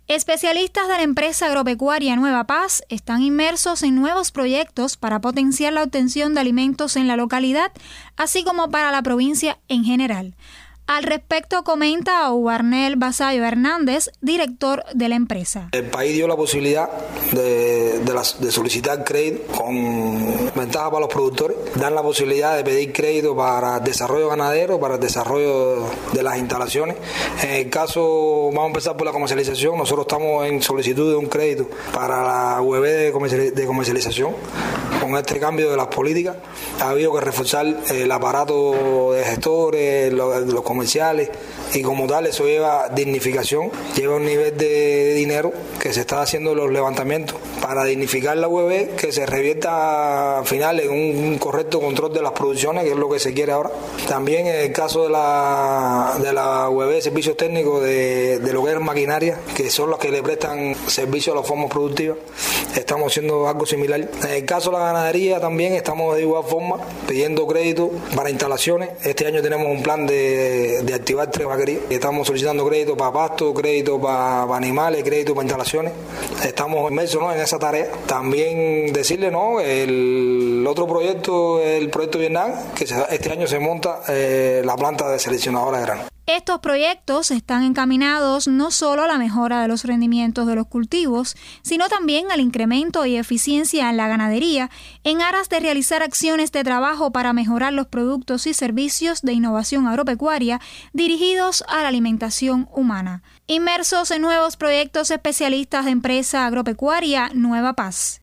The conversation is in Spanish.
Especialistas de la empresa agropecuaria Nueva Paz están inmersos en nuevos proyectos para potenciar la obtención de alimentos en la localidad, así como para la provincia en general. Al respecto comenta Warnel Basayo Hernández, director de la empresa. El país dio la posibilidad de solicitar crédito con ventaja para los productores, dan la posibilidad de pedir crédito para el desarrollo ganadero, para el desarrollo de las instalaciones. En el caso, vamos a empezar por la comercialización, nosotros estamos en solicitud de un crédito para la UEB de comercialización. Con este cambio de las políticas ha habido que reforzar el aparato de gestores, los comerciales, y como tal eso lleva dignificación, lleva un nivel de dinero que se está haciendo los levantamientos para dignificar la UEB, que se revierta al final en un correcto control de las producciones, que es lo que se quiere ahora. También en el caso de la UEB, servicios técnicos de lo que es maquinaria, que son los que le prestan servicio a las formas productivas, estamos haciendo algo similar. En el caso de la ganadería también estamos de igual forma pidiendo crédito para instalaciones. Este año tenemos un plan de activar 3 vaquerías. Estamos solicitando crédito para pasto, crédito para animales, crédito para instalaciones. Estamos inmersos, ¿no?, en esa tarea. También decirle, ¿no?, el otro proyecto, el proyecto Vietnam, que este año se monta la planta de seleccionadora de grano. Estos proyectos están encaminados no solo a la mejora de los rendimientos de los cultivos, sino también al incremento y eficiencia en la ganadería, en aras de realizar acciones de trabajo para mejorar los productos y servicios de innovación agropecuaria dirigidos a la alimentación humana. Inmersos en nuevos proyectos, especialistas de empresa agropecuaria Nueva Paz.